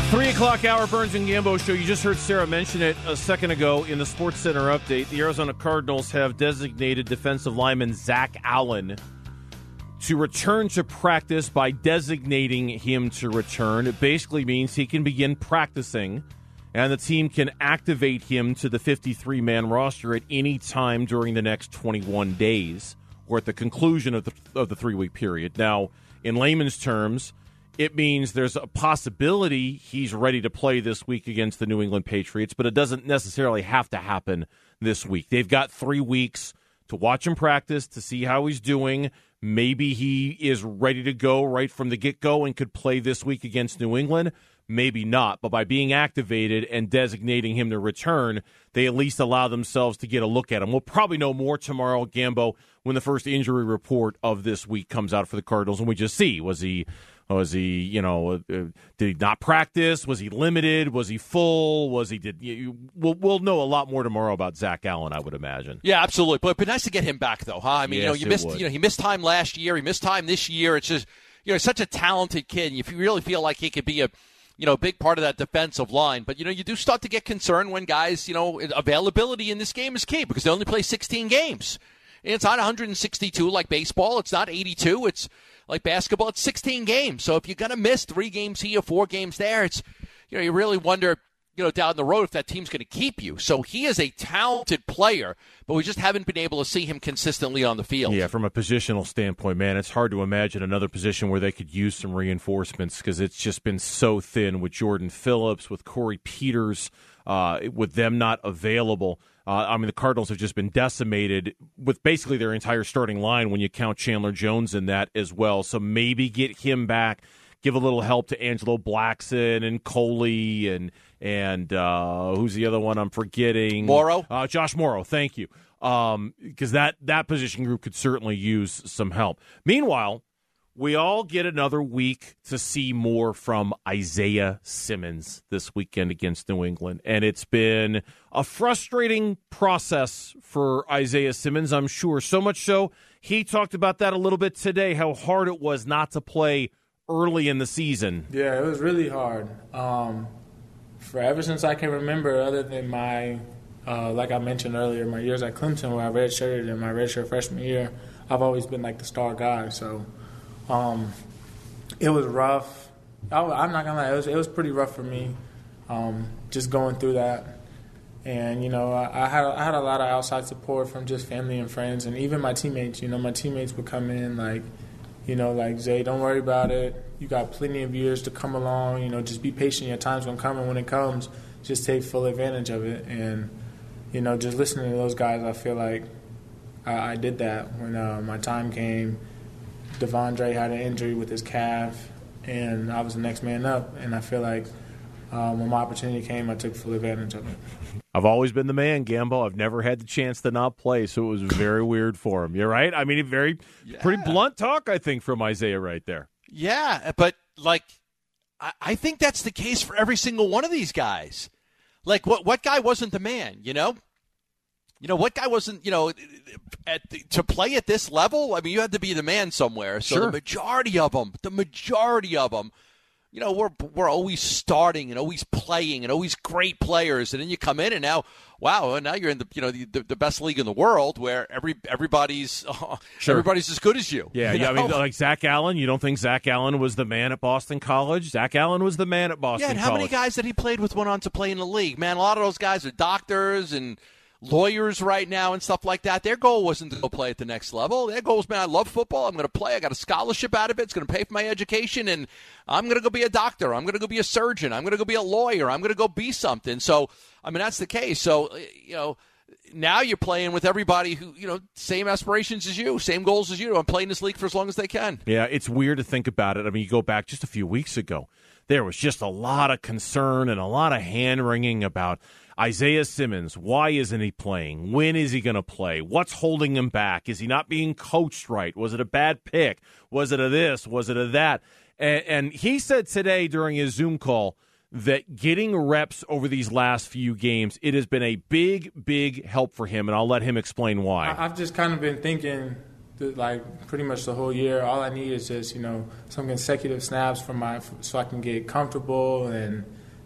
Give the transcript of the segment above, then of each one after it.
3 o'clock hour, Burns and Gambo show. You just heard Sarah mention it a second ago in the Sports Center update. The Arizona Cardinals have designated defensive lineman Zach Allen to return to practice by designating him to return. It basically means he can begin practicing, and the team can activate him to the 53-man roster at any time during the next 21 days or at the conclusion of the 3-week period. Now, in layman's terms, it means there's a possibility he's ready to play this week against the New England Patriots, but it doesn't necessarily have to happen this week. They've got 3 weeks to watch him practice, to see how he's doing. Maybe he is ready to go right from the get-go and could play this week against New England. Maybe not, but by being activated and designating him to return, they at least allow themselves to get a look at him. We'll probably know more tomorrow, Gambo, when the first injury report of this week comes out for the Cardinals, and we just see, was he, did he not practice? Was he limited? Was he full? We'll know a lot more tomorrow about Zach Allen, I would imagine. Yeah, absolutely. But it'd be nice to get him back, though, huh? I mean, yes, he missed time last year. He missed time this year. It's just, such a talented kid. If you really feel like he could be a big part of that defensive line. But, you do start to get concerned when guys, availability in this game is key because they only play 16 games. And it's not 162 like baseball. It's not 82. It's like basketball. It's 16 games. So if you're going to miss 3 games here, 4 games there, it's, you really wonder, down the road if that team's going to keep you. So he is a talented player, but we just haven't been able to see him consistently on the field. Yeah, from a positional standpoint, man, it's hard to imagine another position where they could use some reinforcements because it's just been so thin with Jordan Phillips, with Corey Peters, with them not available. The Cardinals have just been decimated with basically their entire starting line when you count Chandler Jones in that as well. So maybe get him back, give a little help to Angelo Blackson and Coley and who's the other one I'm forgetting? Morrow? Josh Morrow, thank you. Because that position group could certainly use some help. Meanwhile, we all get another week to see more from Isaiah Simmons this weekend against New England. And it's been a frustrating process for Isaiah Simmons, I'm sure. So much so, he talked about that a little bit today, how hard it was not to play early in the season. Yeah, it was really hard. For ever since I can remember, other than my, like I mentioned earlier, my years at Clemson where I redshirted in my redshirt freshman year, I've always been like the star guy. So it was rough. I'm not gonna lie, it was pretty rough for me, just going through that. And I had a lot of outside support from just family and friends, and even my teammates. My teammates would come in like Zay, don't worry about it. You got plenty of years to come along. Just be patient. Your time's gonna come, and when it comes, just take full advantage of it. And just listening to those guys, I feel like I did that when my time came. Devondre had an injury with his calf, and I was the next man up. And I feel like when my opportunity came, I took full advantage of it. I've always been the man, Gambo. I've never had the chance to not play, so it was very weird for him. You're right. I mean, pretty blunt talk, I think, from Isaiah right there. Yeah, but, I think that's the case for every single one of these guys. Like, what guy wasn't the man, what guy wasn't, to play at this level? I mean, you had to be the man somewhere. So sure. the majority of them, we're always starting and always playing and always great players. And then you come in and now you're in the best league in the world where everybody's as good as you. Yeah, I mean, like Zach Allen. You don't think Zach Allen was the man at Boston College? Zach Allen was the man at Boston College. Yeah, and how many guys that he played with went on to play in the league? Man, a lot of those guys are doctors and lawyers right now and stuff like that. Their goal wasn't to go play at the next level. Their goal was, man, I love football. I'm going to play. I got a scholarship out of it. It's going to pay for my education, and I'm going to go be a doctor. I'm going to go be a surgeon. I'm going to go be a lawyer. I'm going to go be something. So, I mean, that's the case. So, now you're playing with everybody who, same aspirations as you, same goals as you. I'm playing this league for as long as they can. Yeah, it's weird to think about it. I mean, you go back just a few weeks ago, there was just a lot of concern and a lot of hand-wringing about Isaiah Simmons. Why isn't he playing? When is he going to play? What's holding him back? Is he not being coached right? Was it a bad pick? Was it a this? Was it a that? And he said today during his Zoom call that getting reps over these last few games, it has been a big, big help for him, and I'll let him explain why. I've just kind of been thinking that, pretty much the whole year, all I need is just, some consecutive snaps so I can get comfortable and –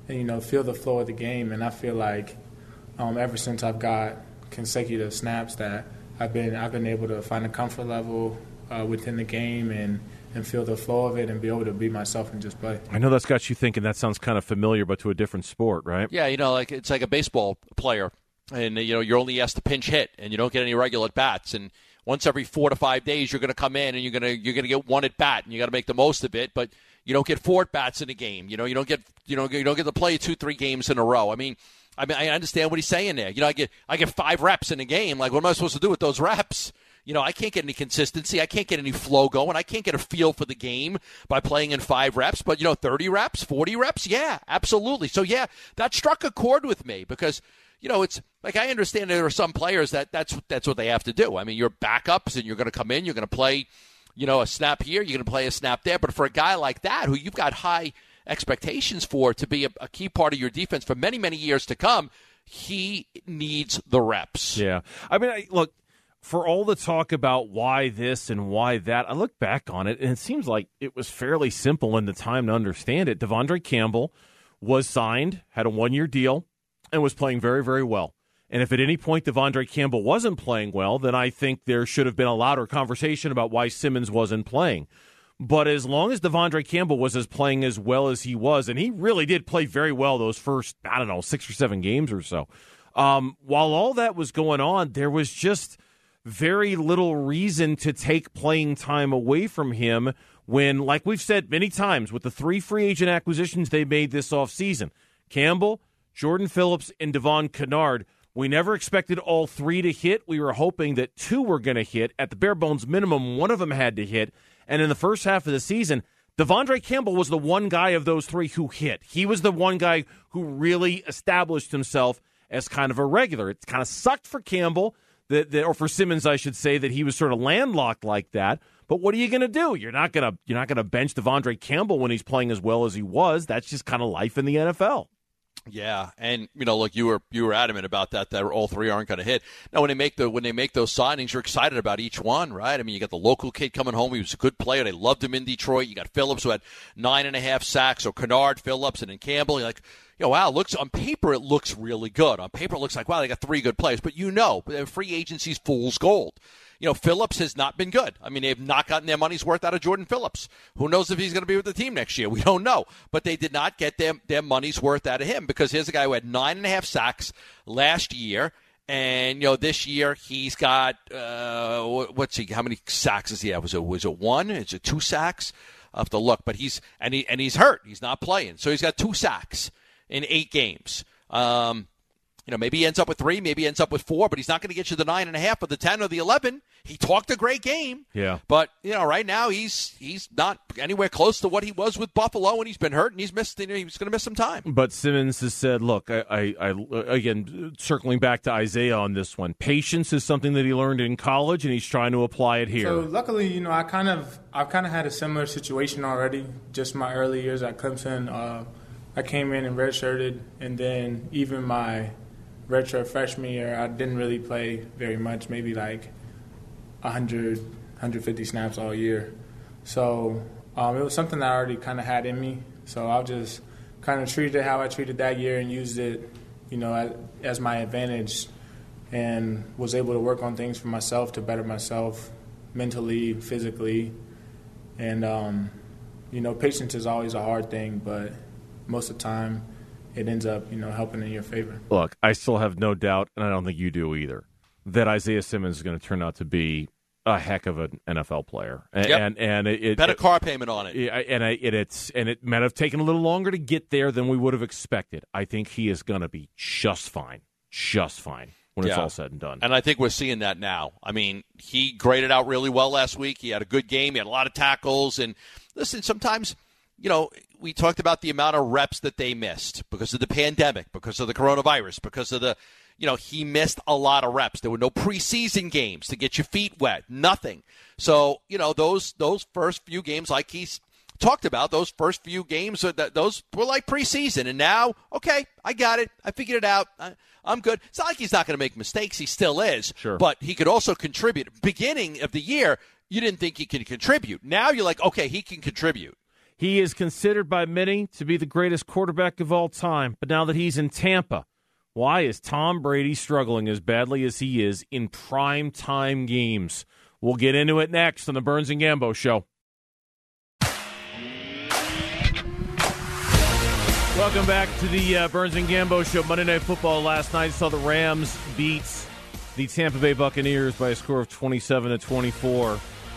and feel the flow of the game. And I feel like ever since I've got consecutive snaps that I've been able to find a comfort level within the game and feel the flow of it and be able to be myself and just play. I know that's got you thinking. That sounds kind of familiar, but to a different sport, right? Yeah, it's like a baseball player, and you're only asked to pinch hit, and you don't get any regular at bats. And once every 4 to 5 days, you're going to come in and you're going to get one at bat, and you got to make the most of it. But you don't get 4 at bats in a game. You don't get to play 2-3 games in a row. I mean, I understand what he's saying there. I get 5 reps in a game. Like, what am I supposed to do with those reps? I can't get any consistency. I can't get any flow going. I can't get a feel for the game by playing in 5 reps. But, 30 reps, 40 reps? Yeah, absolutely. So, yeah, that struck a chord with me because, it's like I understand there are some players that's what they have to do. I mean, you're backups and you're going to come in, you're going to play, a snap here, you're going to play a snap there. But for a guy like that who you've got high expectations for to be a key part of your defense for many, many years to come, he needs the reps. Yeah. I mean, look, for all the talk about why this and why that, I look back on it, and it seems like it was fairly simple in the time to understand it. Devondre Campbell was signed, had a 1-year deal, and was playing very, very well. And if at any point Devondre Campbell wasn't playing well, then I think there should have been a louder conversation about why Simmons wasn't playing. But as long as Devondre Campbell was playing as well as he was, and he really did play very well those first, 6 or 7 games or so, while all that was going on, there was just very little reason to take playing time away from him when, like we've said many times, with the 3 free agent acquisitions they made this offseason, Campbell, Jordan Phillips, and Devon Kennard, we never expected all 3 to hit. We were hoping that 2 were going to hit. At the bare bones minimum, one of them had to hit. And in the first half of the season, Devondre Campbell was the one guy of those 3 who hit. He was the one guy who really established himself as kind of a regular. It kind of sucked for Campbell, or for Simmons, I should say, that he was sort of landlocked like that. But what are you going to do? You're not going to bench Devondre Campbell when he's playing as well as he was. That's just kind of life in the NFL. Yeah, and look, you were adamant about that all 3 aren't going to hit. Now, when they make those signings, you're excited about each one, right? I mean, you got the local kid coming home; he was a good player. They loved him in Detroit. You got Phillips, who had 9.5 sacks, or Kennard, Phillips, and then Campbell. You're like, wow, on paper it looks really good. On paper it looks like, wow, they got 3 good players. But free agency's fool's gold. Phillips has not been good. I mean, they've not gotten their money's worth out of Jordan Phillips. Who knows if he's going to be with the team next year? We don't know. But they did not get their money's worth out of him because here's a guy who had 9.5 sacks last year. And, this year he's got, how many sacks does he have? Was it 1? Is it 2 sacks? I'll have to look. But he's hurt. He's not playing. So he's got 2 sacks in 8 games. Maybe he ends up with 3, maybe he ends up with 4, but he's not going to get you the 9.5 or the 10 or the 11. He talked a great game. Yeah. But, right now he's not anywhere close to what he was with Buffalo, and he's been hurt, and he's missed. He's going to miss some time. But Simmons has said, look, I again, circling back to Isaiah on this one, patience is something that he learned in college, and he's trying to apply it here. So luckily, I've kind of had a similar situation already. Just my early years at Clemson, I came in and redshirted, and then even my redshirt freshman year, I didn't really play very much, maybe like 100, 150 snaps all year. So it was something that I already kind of had in me. So I just kind of treated it how I treated that year and used it, as my advantage, and was able to work on things for myself to better myself mentally, physically. And, patience is always a hard thing, but most of the time it ends up, helping in your favor. Look, I still have no doubt, and I don't think you do either, that Isaiah Simmons is going to turn out to be a heck of an NFL player. Yep. And it bet a car payment on it. And it might have taken a little longer to get there than we would have expected. I think he is going to be just fine when it's all said and done. And I think we're seeing that now. I mean, he graded out really well last week. He had a good game. He had a lot of tackles. And listen, sometimes, we talked about the amount of reps that they missed because of the pandemic, because of the coronavirus, because of the, he missed a lot of reps. There were no preseason games to get your feet wet, nothing. So, those first few games, like he's talked about, those first few games, those were like preseason. And now, okay, I got it. I figured it out. I'm good. It's not like he's not going to make mistakes. He still is. Sure. But he could also contribute. Beginning of the year, you didn't think he could contribute. Now you're like, okay, he can contribute. He is considered by many to be the greatest quarterback of all time. But now that he's in Tampa, why is Tom Brady struggling as badly as he is in prime time games? We'll get into it next on the Burns and Gambo Show. Welcome back to the Burns and Gambo Show. Monday Night Football last night saw the Rams beat the Tampa Bay Buccaneers by a score of 27-24.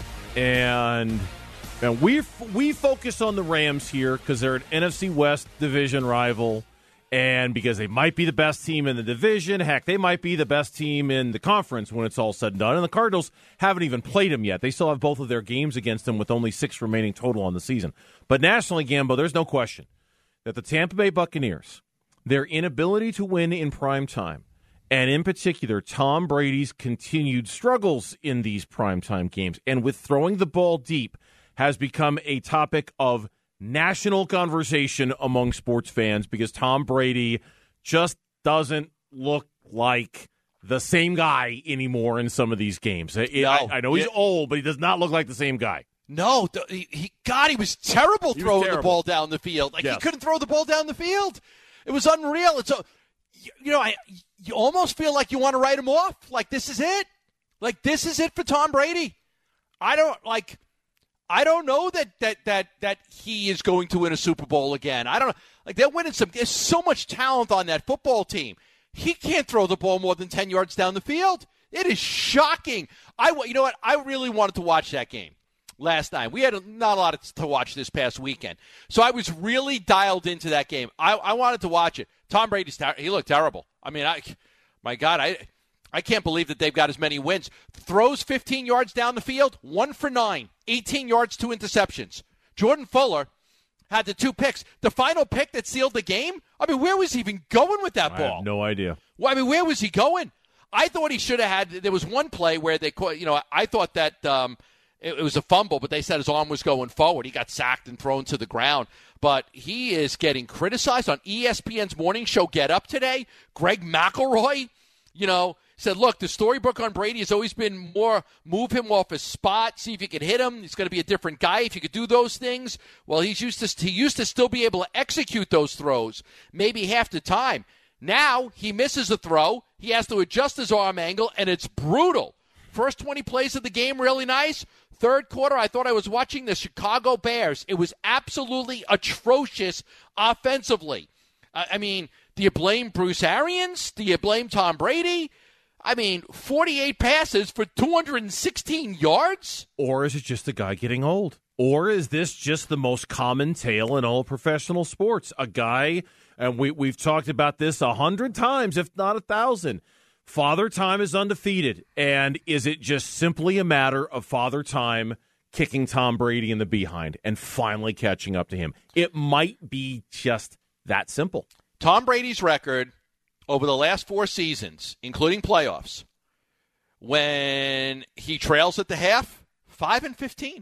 And we focus on the Rams here because they're an NFC West division rival and because they might be the best team in the division. Heck, they might be the best team in the conference when it's all said and done. And the Cardinals haven't even played them yet. They still have both of their games against them with only 6 remaining total on the season. But nationally, Gambo, there's no question that the Tampa Bay Buccaneers, their inability to win in prime time, and in particular, Tom Brady's continued struggles in these primetime games, and with throwing the ball deep, has become a topic of national conversation among sports fans because Tom Brady just doesn't look like the same guy anymore in some of these games. I know he's old, but he does not look like the same guy. No, he was terrible throwing the ball down the field. He couldn't throw the ball down the field. It was unreal. It's you almost feel like you want to write him off. Like, this is it. Like, this is it for Tom Brady. I don't know that he is going to win a Super Bowl again. I don't know. Like, they're winning there's so much talent on that football team. He can't throw the ball more than 10 yards down the field. It is shocking. You know what? I really wanted to watch that game last night. We had not a lot to watch this past weekend. So I was really dialed into that game. I wanted to watch it. Tom Brady's he looked terrible. I mean, my God, I can't believe that they've got as many wins. Throws 15 yards down the field, 1 for 9, 18 yards, 2 interceptions. Jordan Fuller had the 2 picks. The final pick that sealed the game, I mean, where was he even going with that ball? I have no idea. Well, I mean, where was he going? I thought he should have had – there was one play where they – I thought that it was a fumble, but they said his arm was going forward. He got sacked and thrown to the ground. But he is getting criticized on ESPN's morning show Get Up today. Greg McElroy, said, look, the storybook on Brady has always been more move him off his spot, see if you can hit him. He's going to be a different guy if you could do those things. Well, he used to still be able to execute those throws maybe half the time. Now he misses a throw. He has to adjust his arm angle, and it's brutal. First 20 plays of the game, really nice. Third quarter, I thought I was watching the Chicago Bears. It was absolutely atrocious offensively. I mean, do you blame Bruce Arians? Do you blame Tom Brady? I mean, 48 passes for 216 yards? Or is it just a guy getting old? Or is this just the most common tale in all professional sports? A guy, and we've talked about this 100 times, if not 1,000. Father Time is undefeated, and is it just simply a matter of Father Time kicking Tom Brady in the behind and finally catching up to him? It might be just that simple. Tom Brady's record over the last 4 seasons, including playoffs, when he trails at the half, 5-15.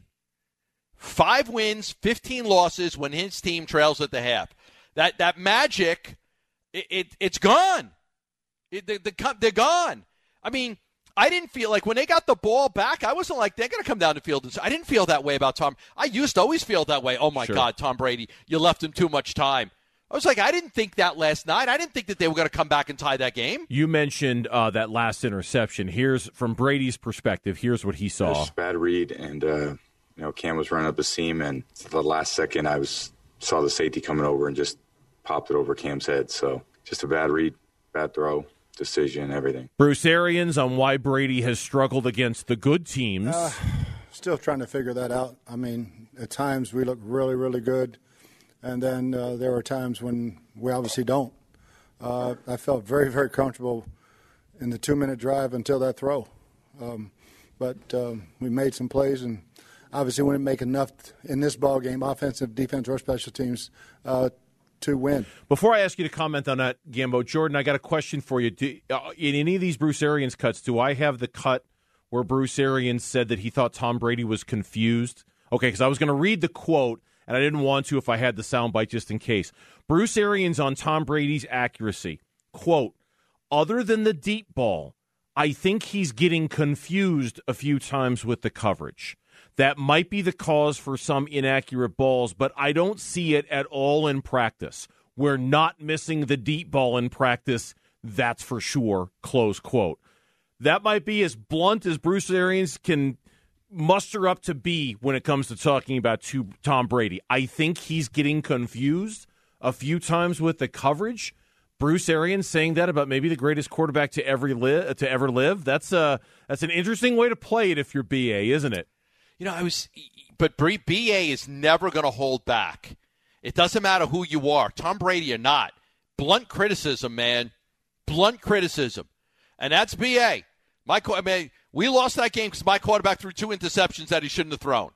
5 wins, 15 losses when his team trails at the half. That magic, it's gone. They're gone. I mean, I didn't feel like when they got the ball back, I wasn't like, they're going to come down the field. I didn't feel that way about Tom. I used to always feel that way. Oh, my God, Tom Brady, you left him too much time. I was like, I didn't think that last night. I didn't think that they were going to come back and tie that game. You mentioned that last interception. Here's, from Brady's perspective, here's what he saw. It was a bad read, and Cam was running up the seam, and at the last second I saw the safety coming over and just popped it over Cam's head. So just a bad read, bad throw. Decision, everything. Bruce Arians on why Brady has struggled against the good teams. Still trying to figure that out. I mean, at times we look really, really good, and then there are times when we obviously don't. I felt very, very comfortable in the 2-minute drive until that throw. But we made some plays, and obviously we didn't make enough in this ball game, offensive, defense, or special teams, to win. Before I ask you to comment on that, Gambo, Jordan, I got a question for you. In any of these Bruce Arians cuts, do I have the cut where Bruce Arians said that he thought Tom Brady was confused? Okay, because I was going to read the quote, and I didn't want to if I had the soundbite just in case. Bruce Arians on Tom Brady's accuracy, quote, other than the deep ball, I think he's getting confused a few times with the coverage. that might be the cause for some inaccurate balls, but I don't see it at all in practice. We're not missing the deep ball in practice, that's for sure, close quote. That might be as blunt as Bruce Arians can muster up to be when it comes to talking about Tom Brady. I think he's getting confused a few times with the coverage. Bruce Arians saying that about maybe the greatest quarterback to ever live. That's an interesting way to play it if you're BA, isn't it? But BA is never going to hold back. It doesn't matter who you are, Tom Brady or not. Blunt criticism, man. Blunt criticism. And that's BA. We lost that game because my quarterback threw 2 interceptions that he shouldn't have thrown.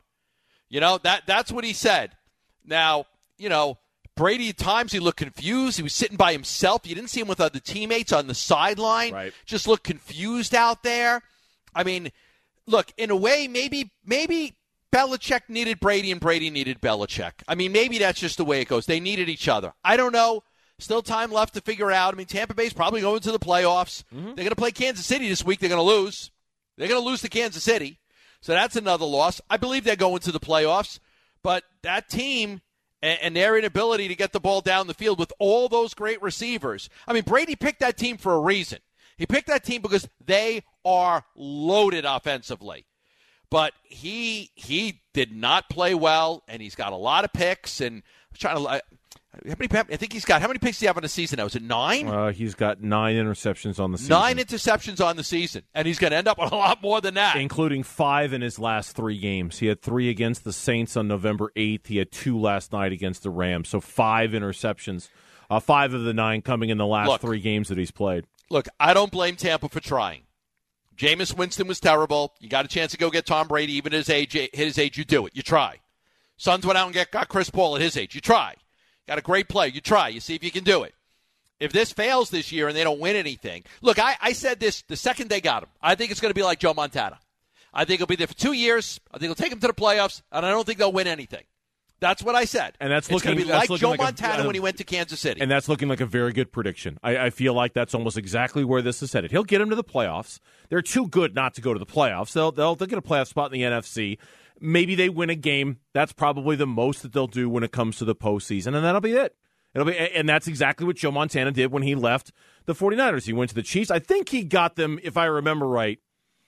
That's what he said. Now, Brady, at times, he looked confused. He was sitting by himself. You didn't see him with other teammates on the sideline. Right. Just looked confused out there. I mean, look, in a way, maybe Belichick needed Brady and Brady needed Belichick. I mean, maybe that's just the way it goes. They needed each other. I don't know. Still time left to figure out. I mean, Tampa Bay's probably going to the playoffs. Mm-hmm. They're going to play Kansas City this week. They're going to lose. They're going to lose to Kansas City. So that's another loss. I believe they're going to the playoffs. But that team and their inability to get the ball down the field with all those great receivers. I mean, Brady picked that team for a reason. He picked that team because they are loaded offensively. But he did not play well, and he's got a lot of picks. And I think he's got, how many picks do you have on the season now? Is it 9? He's got 9 interceptions on the season. 9 interceptions on the season, and he's going to end up on a lot more than that. Including 5 in his last 3 games. He had 3 against the Saints on November 8th. He had 2 last night against the Rams. So 5 interceptions, 5 of the 9 coming in the last 3 games that he's played. Look, I don't blame Tampa for trying. Jameis Winston was terrible. You got a chance to go get Tom Brady, even at his age, you do it. You try. Suns went out and got Chris Paul at his age. You try. Got a great player. You try. You see if you can do it. If this fails this year and they don't win anything, look, I said this the second they got him. I think it's going to be like Joe Montana. I think he'll be there for 2 years. I think he'll take him to the playoffs, and I don't think they'll win anything. That's what I said. And it's going to be like Joe Montana when he went to Kansas City. And that's looking like a very good prediction. I feel like that's almost exactly where this is headed. He'll get him to the playoffs. They're too good not to go to the playoffs. They'll get a playoff spot in the NFC. Maybe they win a game. That's probably the most that they'll do when it comes to the postseason, and that'll be it. And that's exactly what Joe Montana did when he left the 49ers. He went to the Chiefs. I think he got them, if I remember right,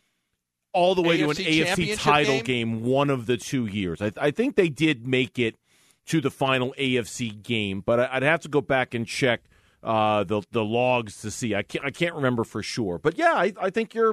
all the way to an AFC title game one of the 2 years. I think they did make it to the final AFC game, but I'd have to go back and check the logs to see. I can't remember for sure. But yeah, I think you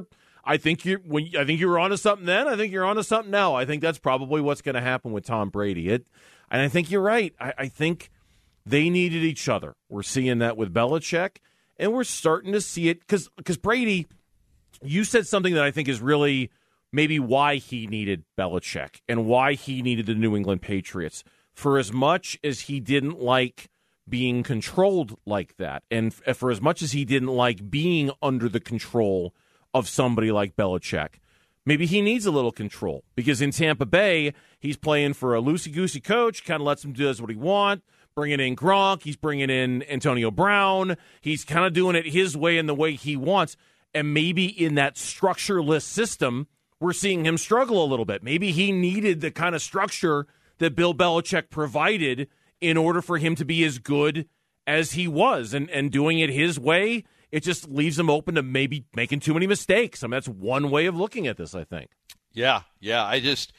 were onto something then. I think you're onto something now. I think that's probably what's going to happen with Tom Brady. And I think you're right. I think they needed each other. We're seeing that with Belichick, and we're starting to see it because Brady, you said something that I think is really maybe why he needed Belichick and why he needed the New England Patriots. For as much as he didn't like being controlled like that, and for as much as he didn't like being under the control of somebody like Belichick, maybe he needs a little control. Because in Tampa Bay, he's playing for a loosey-goosey coach, kind of lets him do what he wants, bringing in Gronk, he's bringing in Antonio Brown, he's kind of doing it his way and the way he wants. And maybe in that structureless system, we're seeing him struggle a little bit. Maybe he needed the kind of structure that Bill Belichick provided in order for him to be as good as he was. And doing it his way, it just leaves him open to maybe making too many mistakes. I mean, that's one way of looking at this, I think. Yeah. I just,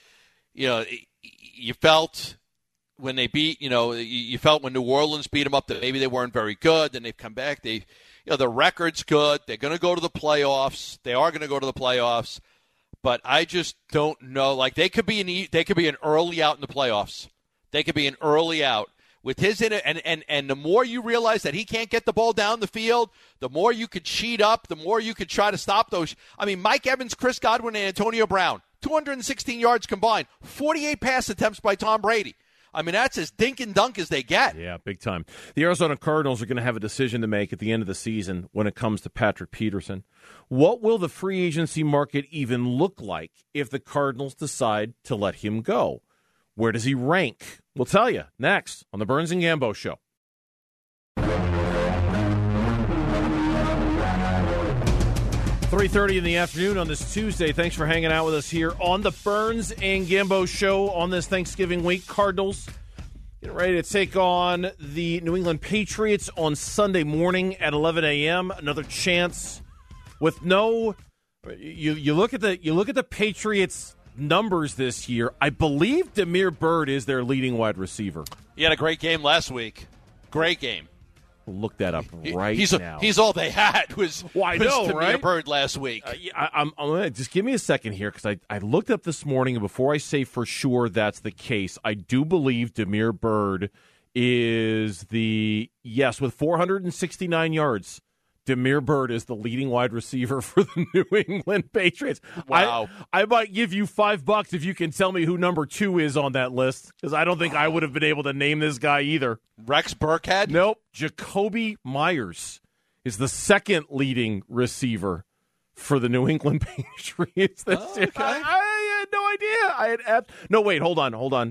you felt when they beat, you felt when New Orleans beat them up that maybe they weren't very good. Then they've come back. The record's good. They're going to go to the playoffs. They are going to go to the playoffs. But I just don't know. Like they could be an early out in the playoffs. They could be an early out with his in it. And the more you realize that he can't get the ball down the field, the more you could cheat up, the more you could try to stop those. I mean, Mike Evans, Chris Godwin, and Antonio Brown, 216 yards combined, 48 pass attempts by Tom Brady. I mean, that's as dink and dunk as they get. Yeah, big time. The Arizona Cardinals are going to have a decision to make at the end of the season when it comes to Patrick Peterson. What will the free agency market even look like if the Cardinals decide to let him go? Where does he rank? We'll tell you next on the Burns and Gambo Show. 3:30 in the afternoon on this Tuesday. Thanks for hanging out with us here on the Burns and Gambo Show on this Thanksgiving week. Cardinals getting ready to take on the New England Patriots on Sunday morning at 11 a.m. Another chance with no. You look at the Patriots numbers this year. I believe Damiere Byrd is their leading wide receiver. He had a great game last week. Great game. We'll look that up right now. He's all they had was Damiere right? Byrd last week. I'm gonna just give me a second here because I looked up this morning, and before I say for sure that's the case, I do believe Damiere Byrd is with 469 yards. Damiere Byrd is the leading wide receiver for the New England Patriots. Wow. I might give you $5 if you can tell me who number 2 is on that list, because I don't think I would have been able to name this guy either. Rex Burkhead? Nope. Jacoby Myers is the second leading receiver for the New England Patriots this year. Okay. I had no idea. No, wait, hold on.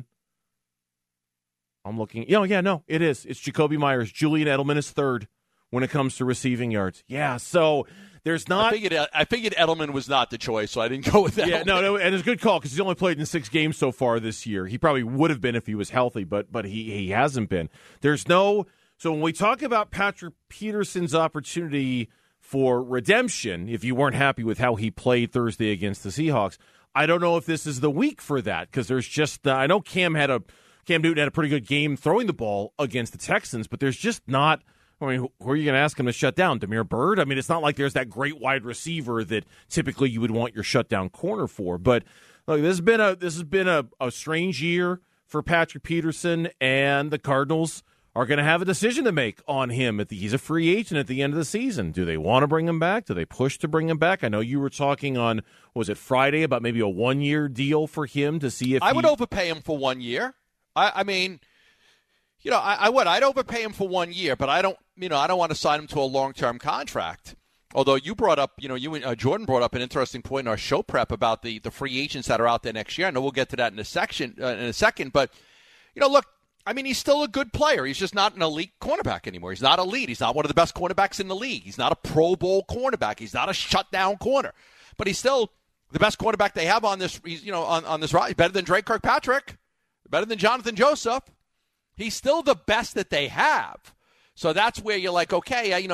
I'm looking. No, it is. It's Jacoby Myers. Julian Edelman is third when it comes to receiving yards. Yeah, so there's not... I figured Edelman was not the choice, so I didn't go with that. Yeah, no, and it's a good call because he's only played in 6 games so far this year. He probably would have been if he was healthy, but he hasn't been. There's no... So when we talk about Patrick Peterson's opportunity for redemption, if you weren't happy with how he played Thursday against the Seahawks, I don't know if this is the week for that because there's just... I know Cam Newton had a pretty good game throwing the ball against the Texans, but there's just not... I mean, who are you going to ask him to shut down? Damiere Byrd? I mean, it's not like there's that great wide receiver that typically you would want your shutdown corner for. But look, this has been a strange year for Patrick Peterson, and the Cardinals are going to have a decision to make on him. He's a free agent at the end of the season. Do they want to bring him back? Do they push to bring him back? I know you were talking on, was it Friday, about maybe a 1-year deal for him to see if I would overpay him for 1 year. I mean... I would. I'd overpay him for 1 year, but I don't want to sign him to a long-term contract. Although you brought up, Jordan brought up an interesting point in our show prep about the free agents that are out there next year. I know we'll get to that in a second. But, look, I mean, he's still a good player. He's just not an elite cornerback anymore. He's not elite. He's not one of the best cornerbacks in the league. He's not a Pro Bowl cornerback. He's not a shutdown corner. But he's still the best cornerback they have on this, on this ride. Better than Drake Kirkpatrick. Better than Jonathan Joseph. He's still the best that they have. So that's where you're like, okay, I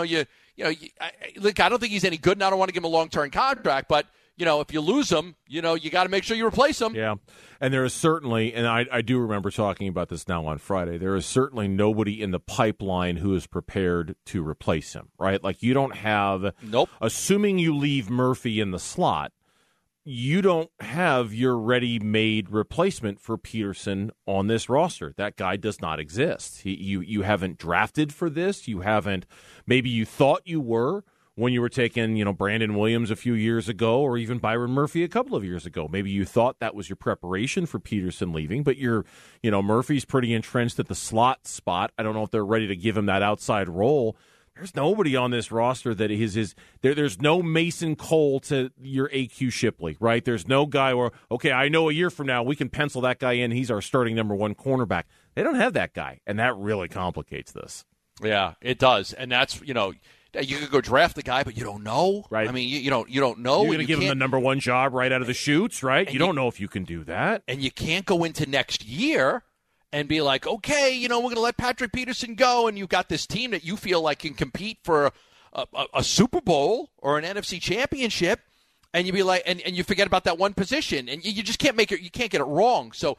don't think he's any good, and I don't want to give him a long-term contract, but, if you lose him, you got to make sure you replace him. Yeah, and there is certainly, and I do remember talking about this now on Friday, there is certainly nobody in the pipeline who is prepared to replace him, right? Like, you don't have, nope. Assuming you leave Murphy in the slot, you don't have your ready-made replacement for Peterson on this roster. That guy does not exist. You haven't drafted for this. You haven't. Maybe you thought you were when you were taking, Brandon Williams a few years ago, or even Byron Murphy a couple of years ago. Maybe you thought that was your preparation for Peterson leaving, but Murphy's pretty entrenched at the slot spot. I don't know if they're ready to give him that outside role. There's nobody on this roster that is there's no Mason Cole to your AQ Shipley, right? There's no guy where, okay, I know a year from now we can pencil that guy in. He's our starting number 1 cornerback. They don't have that guy, and that really complicates this. Yeah, it does. And that's, you could go draft the guy, but you don't know. Right. I mean, you don't know. You're going to give him the number 1 job right out of the chutes, right? You don't know if you can do that. And you can't go into next year and be like, okay, we're going to let Patrick Peterson go, and you've got this team that you feel like can compete for a Super Bowl or an NFC championship, and you be like, and you forget about that one position, and you just can't make it. You can't get it wrong. So,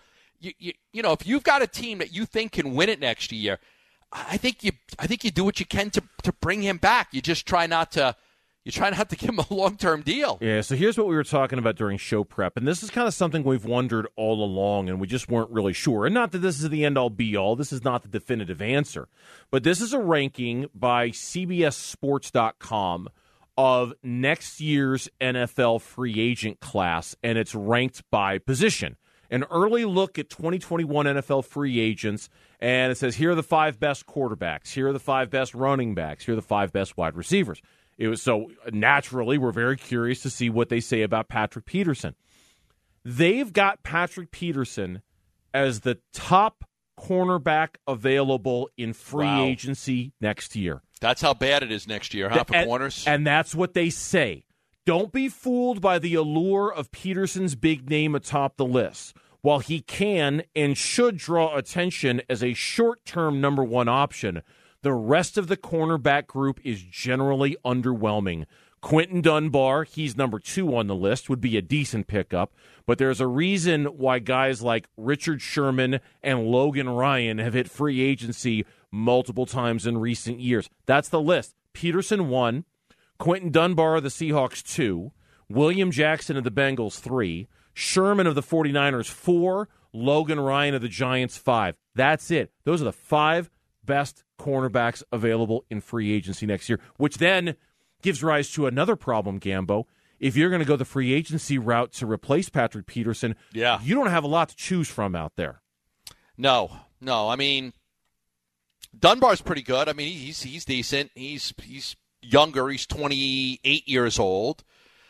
if you've got a team that you think can win it next year, I think you do what you can to bring him back. You just try not to. You try not to give him a long-term deal. Yeah, so here's what we were talking about during show prep, and this is kind of something we've wondered all along, and we just weren't really sure. And not that this is the end-all, be-all. This is not the definitive answer. But this is a ranking by CBSSports.com of next year's NFL free agent class, and it's ranked by position. An early look at 2021 NFL free agents, and it says, here are the 5 best quarterbacks, here are the 5 best running backs, here are the 5 best wide receivers. So naturally, we're very curious to see what they say about Patrick Peterson. They've got Patrick Peterson as the top cornerback available in free agency next year. That's how bad it is next year, huh, for corners? And that's what they say. Don't be fooled by the allure of Peterson's big name atop the list. While he can and should draw attention as a short-term number one option, the rest of the cornerback group is generally underwhelming. Quentin Dunbar, he's number 2 on the list, would be a decent pickup, but there's a reason why guys like Richard Sherman and Logan Ryan have hit free agency multiple times in recent years. That's the list. Peterson 1, Quentin Dunbar of the Seahawks 2, William Jackson of the Bengals 3, Sherman of the 49ers 4, Logan Ryan of the Giants 5. That's it. Those are the 5 best cornerbacks available in free agency next year, which then gives rise to another problem, Gambo. If you're going to go the free agency route to replace Patrick Peterson, you don't have a lot to choose from out there. No. I mean, Dunbar's pretty good. I mean, he's decent. He's younger. He's 28 years old.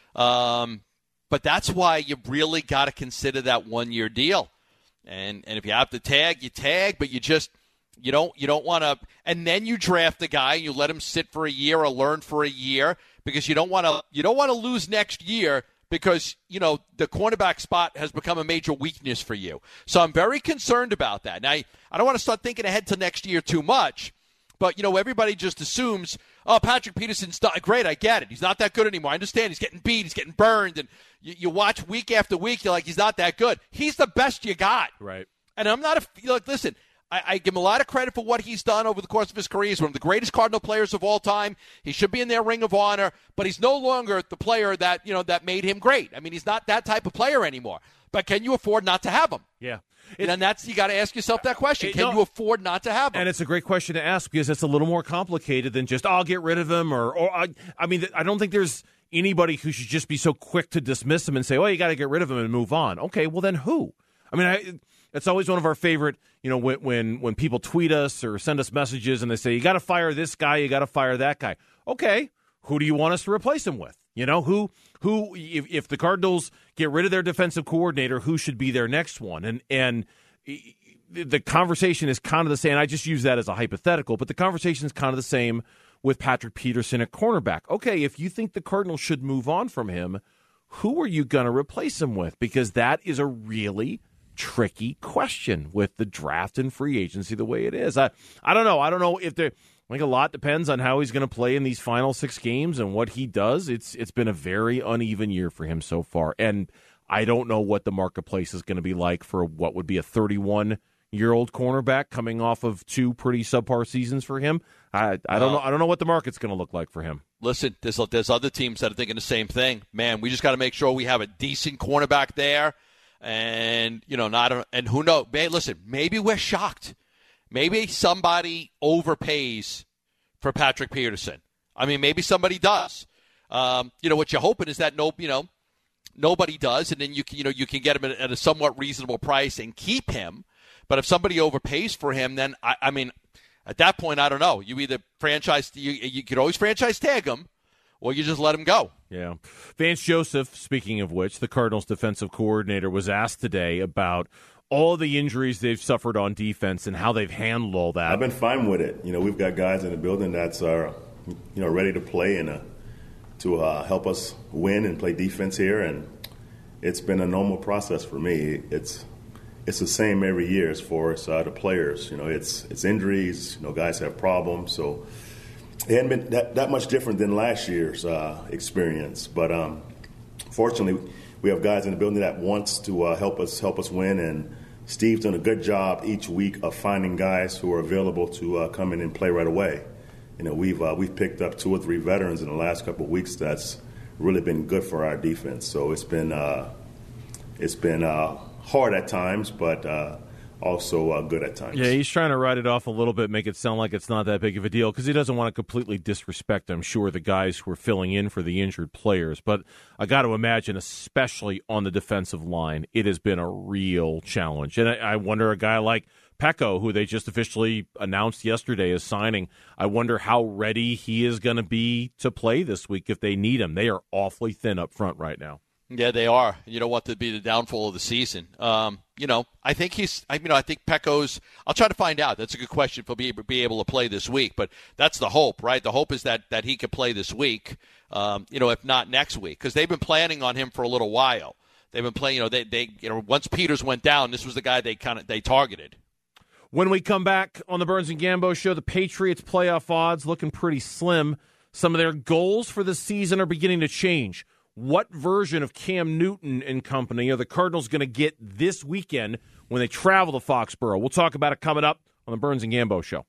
But that's why you really got to consider that 1-year deal. And if you have to tag, you tag, but you don't want to, and then you draft the guy, you let him sit for a year or learn for a year, because you don't want to lose next year because, the cornerback spot has become a major weakness for you. So I'm very concerned about that. Now, I don't want to start thinking ahead to next year too much, but, everybody just assumes, oh, Patrick Peterson's not great. I get it. He's not that good anymore. I understand he's getting beat. He's getting burned. And you watch week after week, you're like, he's not that good. He's the best you got. Right. And I'm not listen, I give him a lot of credit for what he's done over the course of his career. He's one of the greatest Cardinal players of all time. He should be in their Ring of Honor, but he's no longer the player that, that made him great. I mean, he's not that type of player anymore. But can you afford not to have him? Yeah. And that's, you got to ask yourself that question. Can you afford not to have him? And it's a great question to ask because it's a little more complicated than just, I'll get rid of him. I don't think there's anybody who should just be so quick to dismiss him and say, oh, you got to get rid of him and move on. Okay, well then who? I mean, it's always one of our favorite, when people tweet us or send us messages and they say, you got to fire this guy, you got to fire that guy. Okay, who do you want us to replace him with? Who if the Cardinals get rid of their defensive coordinator, who should be their next one? And the conversation is kind of the same. I just use that as a hypothetical, but the conversation is kind of the same with Patrick Peterson at cornerback. Okay, if you think the Cardinals should move on from him, who are you going to replace him with? Because that is a really tricky question with the draft and free agency the way it is. I don't know. I don't know if I think a lot depends on how he's going to play in these final 6 games and what he does. It's been a very uneven year for him so far, and I don't know what the marketplace is going to be like for what would be a 31-year-old cornerback coming off of 2 pretty subpar seasons for him. I don't know. I don't know what the market's going to look like for him. Listen, there's other teams that are thinking the same thing. Man, we just got to make sure we have a decent cornerback there, and and who knows? Man, listen, maybe we're shocked. Maybe somebody overpays for Patrick Peterson. I mean, maybe somebody does. What you're hoping is that nobody does, and then you can get him at a somewhat reasonable price and keep him. But if somebody overpays for him, then I mean, at that point, I don't know. You either you could always franchise tag him, or you just let him go. Yeah. Vance Joseph, speaking of which, the Cardinals defensive coordinator, was asked today about all the injuries they've suffered on defense and how they've handled all that. I've been fine with it. We've got guys in the building that's ready to play and to help us win and play defense here, and it's been a normal process for me. It's the same every year as far as the players. It's injuries. Guys have problems, so it hadn't been that much different than last year's experience. But fortunately, we have guys in the building that wants to help us win, and Steve's done a good job each week of finding guys who are available to come in and play right away. We've picked up 2 or 3 veterans in the last couple of weeks that's really been good for our defense. So it's been hard at times, but also good at times. Yeah, he's trying to write it off a little bit, make it sound like it's not that big of a deal, because he doesn't want to completely disrespect, I'm sure, the guys who are filling in for the injured players. But I got to imagine, especially on the defensive line, it has been a real challenge. And I wonder, a guy like Peko, who they just officially announced yesterday as signing, I wonder how ready he is going to be to play this week if they need him. They are awfully thin up front right now. Yeah, they are. You don't want to be the downfall of the season. I think I think Pecco's. I'll try to find out. That's a good question if he'll be able to play this week. But that's the hope, right? The hope is that he could play this week. If not next week, because they've been planning on him for a little while. They've been playing. Once Peters went down, this was the guy they targeted. When we come back on the Burns and Gambo show, the Patriots' playoff odds looking pretty slim. Some of their goals for the season are beginning to change. What version of Cam Newton and company are the Cardinals going to get this weekend when they travel to Foxborough? We'll talk about it coming up on the Burns and Gambo show.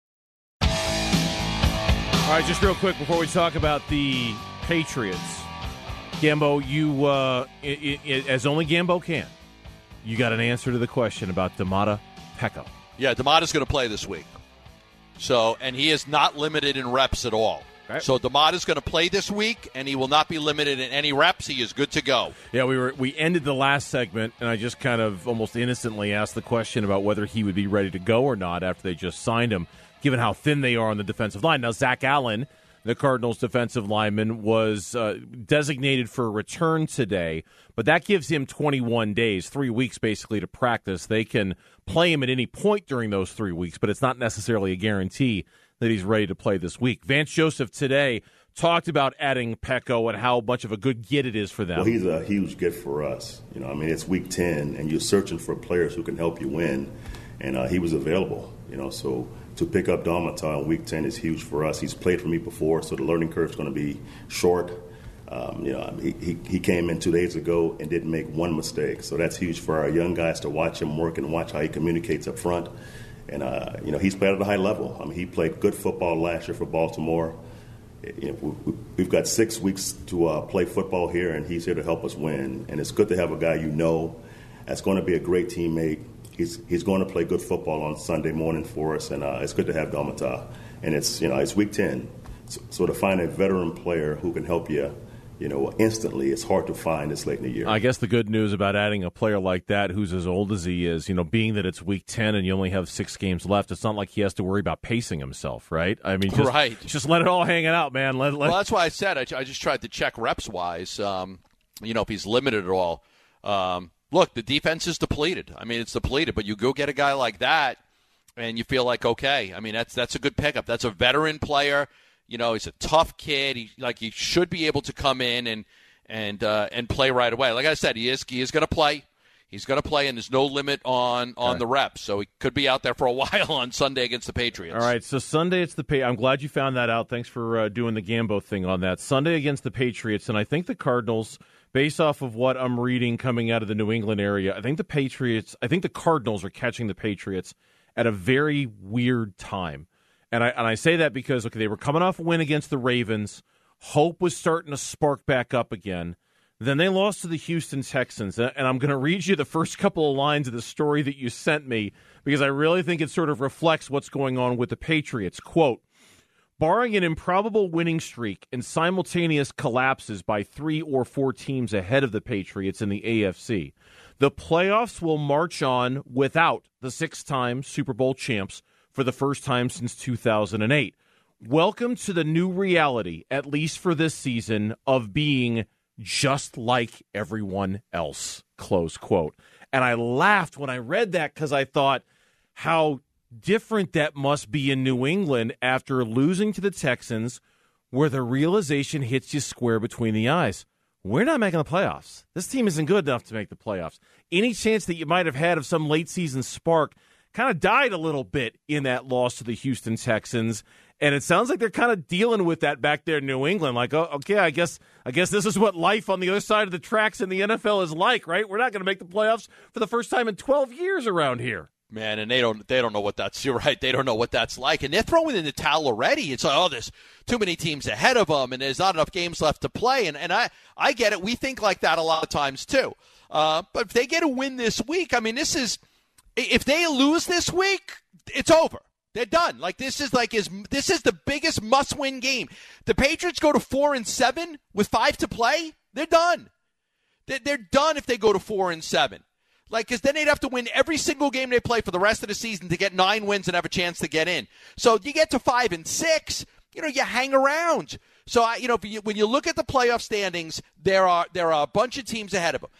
All right, just real quick before we talk about the Patriots. Gambo, you, as only Gambo can, you got an answer to the question about Domata Pecco. Yeah, Domata's going to play this week. And he is not limited in reps at all. Right. So Domata's going to play this week, and he will not be limited in any reps. He is good to go. Yeah, we ended the last segment, and I just kind of almost innocently asked the question about whether he would be ready to go or not after they just signed him, given how thin they are on the defensive line. Now, Zach Allen, the Cardinals' defensive lineman, was designated for a return today, but that gives him 21 days, 3 weeks basically to practice. They can play him at any point during those 3 weeks, but it's not necessarily a guarantee that he's ready to play this week. Vance Joseph today talked about adding Pecco and how much of a good get it is for them. Well, he's a huge get for us. It's week 10, and you're searching for players who can help you win, and he was available. So to pick up Domata in week 10 is huge for us. He's played for me before, so the learning curve is going to be short. He came in 2 days ago and didn't make one mistake, so that's huge for our young guys to watch him work and watch how he communicates up front. And, he's played at a high level. He played good football last year for Baltimore. We've got 6 weeks to play football here, and he's here to help us win. And it's good to have a guy that's going to be a great teammate. He's going to play good football on Sunday morning for us, and it's good to have Domata. And it's week 10. So to find a veteran player who can help you, instantly, it's hard to find this late in the year. I guess the good news about adding a player like that who's as old as he is, being that it's week 10 and you only have 6 games left, it's not like he has to worry about pacing himself, right? Just let it all hang out, man. Well, that's why I said I just tried to check reps-wise, if he's limited at all. Look, the defense is depleted. It's depleted, but you go get a guy like that and you feel like, okay, that's a good pickup. That's a veteran player. He's a tough kid. He should be able to come in and play right away. Like I said, he is going to play. He's going to play, and there's no limit on the reps. So he could be out there for a while on Sunday against the Patriots. All right, so Sunday it's the Patriots. I'm glad you found that out. Thanks for doing the Gambo thing on that. Sunday against the Patriots, and I think the Cardinals, based off of what I'm reading coming out of the New England area, I think the Cardinals are catching the Patriots at a very weird time. And I say that because, they were coming off a win against the Ravens. Hope was starting to spark back up again. Then they lost to the Houston Texans. And I'm going to read you the first couple of lines of the story that you sent me because I really think it sort of reflects what's going on with the Patriots. Quote, barring an improbable winning streak and simultaneous collapses by 3 or 4 teams ahead of the Patriots in the AFC, the playoffs will march on without the 6-time Super Bowl champs for the first time since 2008. Welcome to the new reality, at least for this season, of being just like everyone else, close quote. And I laughed when I read that because I thought how different that must be in New England after losing to the Texans, where the realization hits you square between the eyes. We're not making the playoffs. This team isn't good enough to make the playoffs. Any chance that you might have had of some late season spark kind of died a little bit in that loss to the Houston Texans, and it sounds like they're kind of dealing with that back there in New England. Like, oh, okay, I guess this is what life on the other side of the tracks in the NFL is like, right? We're not going to make the playoffs for the first time in 12 years around here. Man, and they don't know what that's. You're right. They don't know what that's like, and they're throwing in the towel already. It's like, oh, there's too many teams ahead of them, and there's not enough games left to play. And I get it. We think like that a lot of times too. But if they get a win this week, if they lose this week, it's over. They're done. This is the biggest must-win game. The Patriots go to 4-7 with 5 to play. They're done. They're done if they go to 4-7. Because then they'd have to win every single game they play for the rest of the season to get 9 wins and have a chance to get in. So you get to 5-6, you hang around. So, when you look at the playoff standings, there are a bunch of teams ahead of them.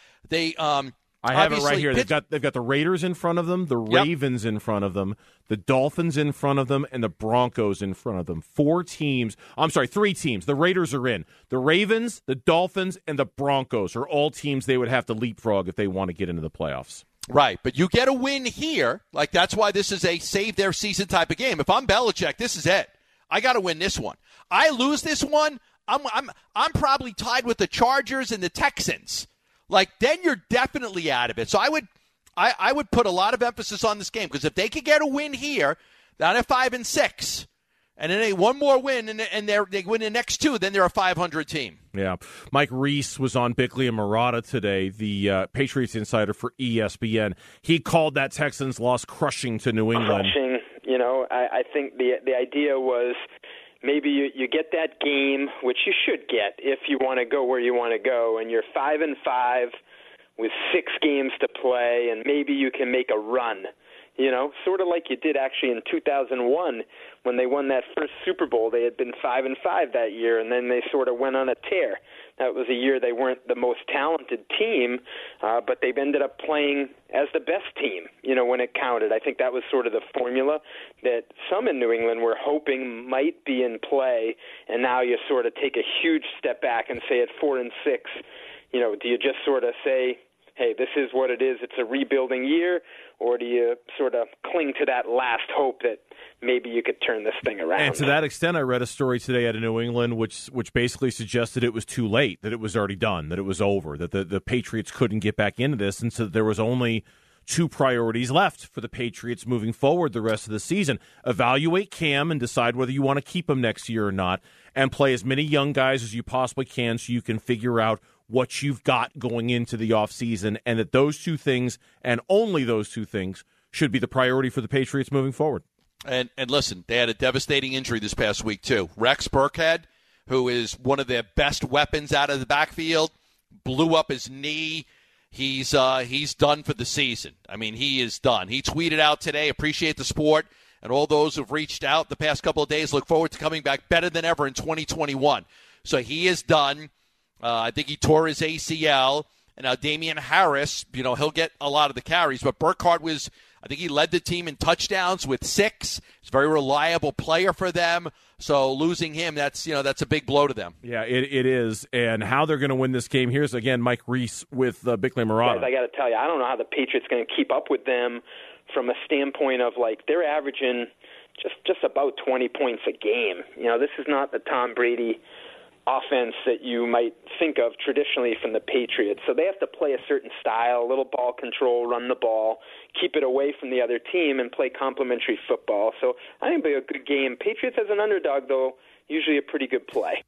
I have it right here. They've got the Raiders in front of them, the Ravens in front of them, the Dolphins in front of them, and the Broncos in front of them. 3 teams. The Raiders are in. The Ravens, the Dolphins, and the Broncos are all teams they would have to leapfrog if they want to get into the playoffs. Right, but you get a win here. Like, that's why this is a save their season type of game. If I'm Belichick, this is it. I got to win this one. I lose this one, I'm probably tied with the Chargers and the Texans. Like, then you're definitely out of it. So I would put a lot of emphasis on this game, because if they could get a win here, down at 5-6, and then one more win, and they win the next 2, then they're a 500 team. Yeah. Mike Reese was on Bickley and Murata today, the Patriots insider for ESPN. He called that Texans loss crushing to New England. Crushing. I think the idea was maybe you get that game, which you should get if you want to go where you want to go, and you're 5-5 with 6 games to play, and maybe you can make a run. Sort of like you did actually in 2001 when they won that first Super Bowl. They had been 5-5 that year, and then they sort of went on a tear. That was a year they weren't the most talented team, but they've ended up playing as the best team, when it counted. I think that was sort of the formula that some in New England were hoping might be in play, and now you sort of take a huge step back and say at 4-6, do you just sort of say, hey, this is what it is, it's a rebuilding year, or do you sort of cling to that last hope that maybe you could turn this thing around? And to that extent, I read a story today out of New England which basically suggested it was too late, that it was already done, that it was over, that the Patriots couldn't get back into this, and so there was only 2 priorities left for the Patriots moving forward the rest of the season. Evaluate Cam and decide whether you want to keep him next year or not, and play as many young guys as you possibly can so you can figure out what you've got going into the offseason, and that those 2 things, and only those 2 things, should be the priority for the Patriots moving forward. And listen, they had a devastating injury this past week, too. Rex Burkhead, who is one of their best weapons out of the backfield, blew up his knee. He's done for the season. I mean, he is done. He tweeted out today, appreciate the sport, and all those who've reached out the past couple of days look forward to coming back better than ever in 2021. So he is done. I think he tore his ACL. And now Damian Harris, he'll get a lot of the carries. But Burkhardt I think he led the team in touchdowns with 6. He's a very reliable player for them. So losing him, that's a big blow to them. Yeah, it is. And how they're going to win this game, here's, again, Mike Reese with Bickley and Murata. Guys, I got to tell you, I don't know how the Patriots going to keep up with them from a standpoint of, they're averaging just about 20 points a game. This is not the Tom Brady offense that you might think of traditionally from the Patriots. So they have to play a certain style, a little ball control, run the ball, keep it away from the other team, and play complementary football. So I think it'll be a good game. Patriots as an underdog, though, usually a pretty good play.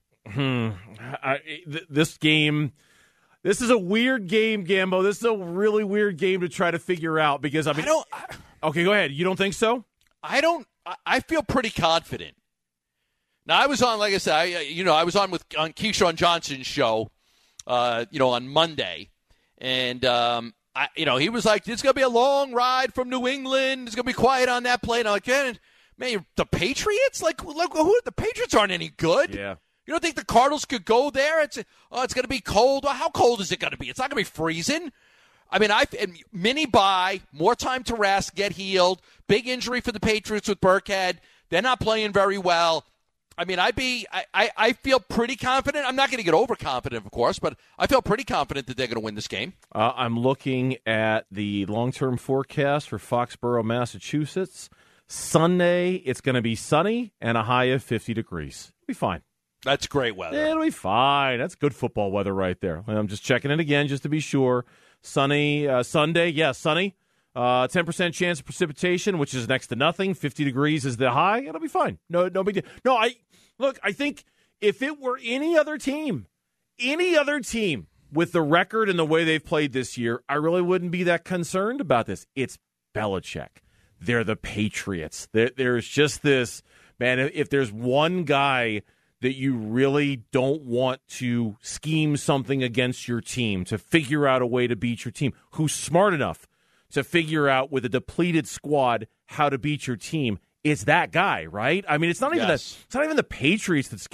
This is a weird game, Gambo. This is a really weird game to try to figure out because, okay, go ahead. You don't think so? I feel pretty confident. Now, I was on, like I said, I was on Keyshawn Johnson's show, on Monday, and he was like, "It's gonna be a long ride from New England. It's gonna be quiet on that plane." I'm like, man, the Patriots, the Patriots aren't any good. Yeah. You don't think the Cardinals could go there? It's gonna be cold. Well, how cold is it gonna be? It's not gonna be freezing. I mean, mini bye, more time to rest, get healed. Big injury for the Patriots with Burkhead. They're not playing very well. I mean, I feel pretty confident. I'm not going to get overconfident, of course, but I feel pretty confident that they're going to win this game. I'm looking at the long-term forecast for Foxborough, Massachusetts. Sunday, it's going to be sunny and a high of 50 degrees. It'll be fine. That's great weather. It'll be fine. That's good football weather right there. I'm just checking it again just to be sure. Sunny, Sunday, sunny. 10% chance of precipitation, which is next to nothing. 50 degrees is the high. It'll be fine. No big deal. No, I think if it were any other team with the record and the way they've played this year, I really wouldn't be that concerned about this. It's Belichick. They're the Patriots. There's just this, man, if there's one guy that you really don't want to scheme something against your team, to figure out a way to beat your team, who's smart enough to figure out with a depleted squad how to beat your team, it's that guy, right? I mean, it's not even the Patriots that scare me.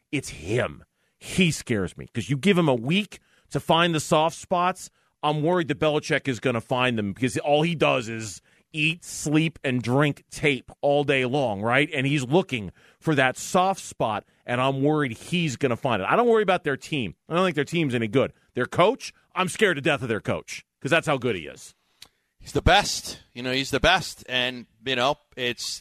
It's him. He scares me because you give him a week to find the soft spots. I'm worried that Belichick is going to find them because all he does is eat, sleep, and drink tape all day long, right? And he's looking for that soft spot, and I'm worried he's going to find it. I don't worry about their team. I don't think their team's any good. Their coach, I'm scared to death of their coach because that's how good he is. He's the best. He's the best. And, it's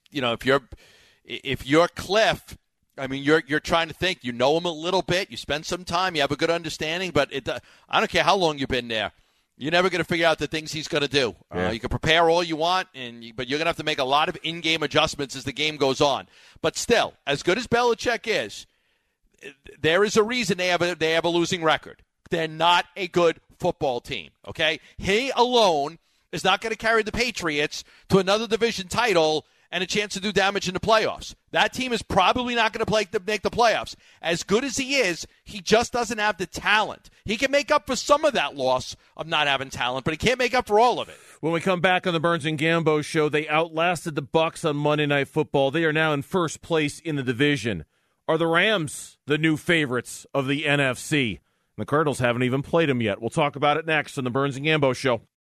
if you're Cliff, I mean, you're trying to think. You know him a little bit. You spend some time. You have a good understanding. But I don't care how long you've been there. You're never going to figure out the things he's going to do. Yeah. You can prepare all you want, but you're going to have to make a lot of in-game adjustments as the game goes on. But still, as good as Belichick is, there is a reason they have a losing record. They're not a good football team, okay? He alone is not going to carry the Patriots to another division title and a chance to do damage in the playoffs. That team is probably not going to make the playoffs. As good as he is, he just doesn't have the talent. He can make up for some of that loss of not having talent, but he can't make up for all of it. When we come back on the Burns and Gambo show, they outlasted the Bucs on Monday Night Football. They are now in first place in the division. Are the Rams the new favorites of the NFC? The Cardinals haven't even played them yet. We'll talk about it next on the Burns and Gambo show.